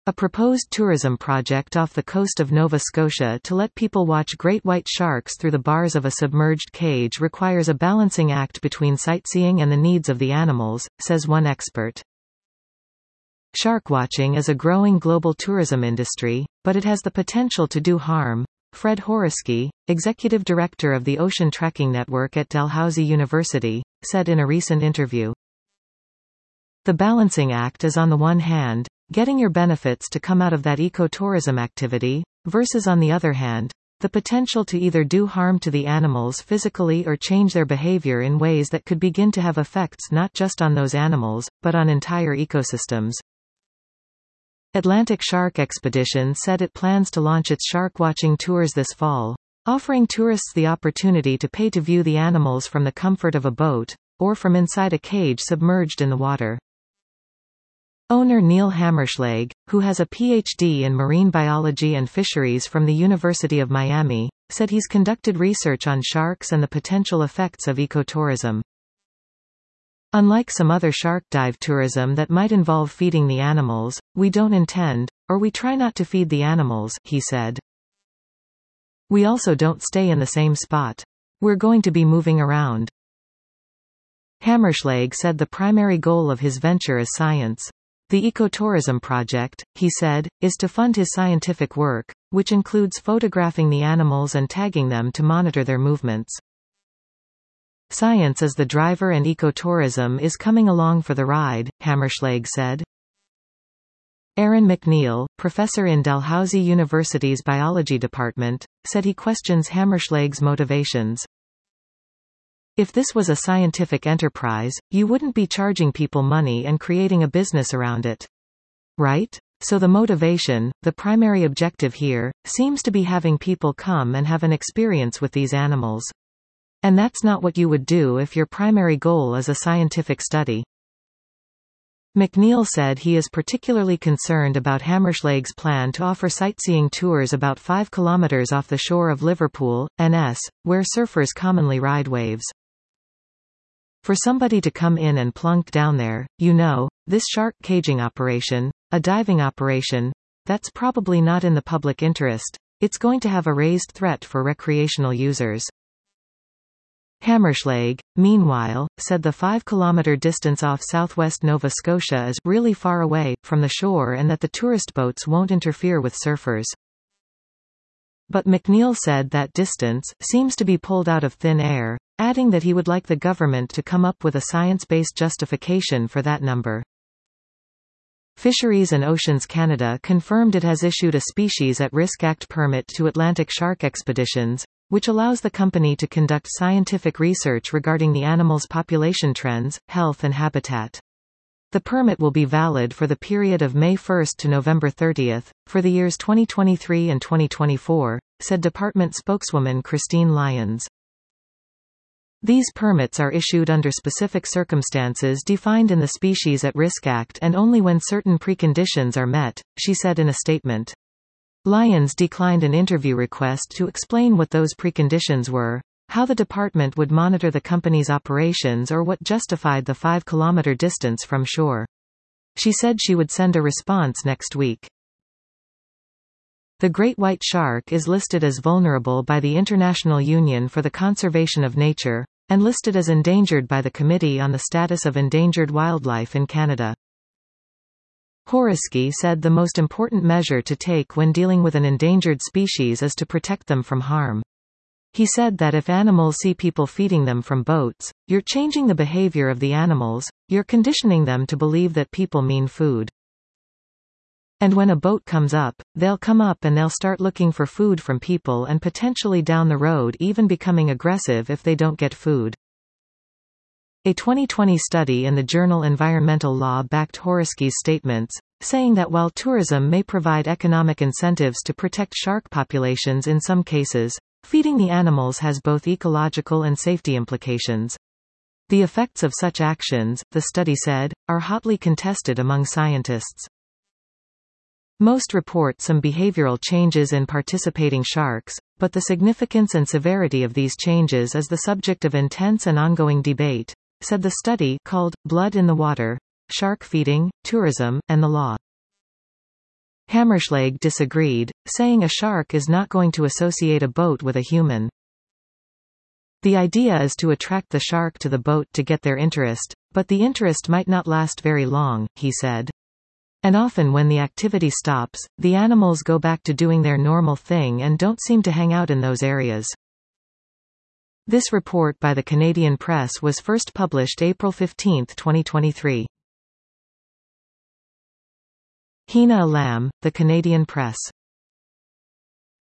A proposed tourism project off the coast of Nova Scotia to let people watch great white sharks through the bars of a submerged cage requires a balancing act between sightseeing and the needs of the animals, says one expert. Shark watching is a growing global tourism industry, but it has the potential to do harm. Fred Horesky, executive director of the Ocean Trekking Network at Dalhousie University, said in a recent interview. The balancing act is on the one hand, getting your benefits to come out of that ecotourism activity, versus on the other hand, the potential to either do harm to the animals physically or change their behavior in ways that could begin to have effects not just on those animals, but on entire ecosystems. Atlantic Shark Expedition said it plans to launch its shark-watching tours this fall, offering tourists the opportunity to pay to view the animals from the comfort of a boat, or from inside a cage submerged in the water. Owner Neil Hammerschlag, who has a Ph.D. in marine biology and fisheries from the University of Miami, said he's conducted research on sharks and the potential effects of ecotourism. Unlike some other shark dive tourism that might involve feeding the animals, we don't intend, or we try not to feed the animals, he said. We also don't stay in the same spot. We're going to be moving around. Hammerschlag said the primary goal of his venture is science. The ecotourism project, he said, is to fund his scientific work, which includes photographing the animals and tagging them to monitor their movements. Science is the driver and ecotourism is coming along for the ride, Hammerschlag said. Aaron McNeil, professor in Dalhousie University's biology department, said he questions Hammerschlag's motivations. If this was a scientific enterprise, you wouldn't be charging people money and creating a business around it. Right? So the motivation, the primary objective here, seems to be having people come and have an experience with these animals. And that's not what you would do if your primary goal is a scientific study. McNeil said he is particularly concerned about Hammerschlag's plan to offer sightseeing tours about 5 kilometers off the shore of Liverpool, NS, where surfers commonly ride waves. For somebody to come in and plunk down there, this shark caging operation, a diving operation, that's probably not in the public interest. It's going to have a raised threat for recreational users. Hammerschlag, meanwhile, said the 5-kilometer distance off southwest Nova Scotia is really far away from the shore and that the tourist boats won't interfere with surfers. But McNeil said that distance seems to be pulled out of thin air, adding that he would like the government to come up with a science-based justification for that number. Fisheries and Oceans Canada confirmed it has issued a Species at Risk Act permit to Atlantic Shark Expeditions, which allows the company to conduct scientific research regarding the animal's population trends, health and habitat. The permit will be valid for the period of May 1 to November 30, for the years 2023 and 2024, said department spokeswoman Christine Lyons. These permits are issued under specific circumstances defined in the Species at Risk Act and only when certain preconditions are met, she said in a statement. Lyons declined an interview request to explain what those preconditions were, how the department would monitor the company's operations or what justified the 5-kilometer distance from shore. She said she would send a response next week. The great white shark is listed as vulnerable by the International Union for the Conservation of Nature, and listed as endangered by the Committee on the Status of Endangered Wildlife in Canada. Horesky said the most important measure to take when dealing with an endangered species is to protect them from harm. He said that if animals see people feeding them from boats, you're changing the behavior of the animals, you're conditioning them to believe that people mean food. And when a boat comes up, they'll come up and they'll start looking for food from people and potentially down the road even becoming aggressive if they don't get food. A 2020 study in the journal Environmental Law backed Horesky's statements, saying that while tourism may provide economic incentives to protect shark populations in some cases, feeding the animals has both ecological and safety implications. The effects of such actions, the study said, are hotly contested among scientists. Most report some behavioral changes in participating sharks, but the significance and severity of these changes is the subject of intense and ongoing debate, said the study called Blood in the Water: Shark Feeding, Tourism, and the Law. Hammerschlag disagreed, saying a shark is not going to associate a boat with a human. The idea is to attract the shark to the boat to get their interest, but the interest might not last very long, he said. And often when the activity stops, the animals go back to doing their normal thing and don't seem to hang out in those areas. This report by the Canadian Press was first published April 15, 2023. Hina Alam, the Canadian Press.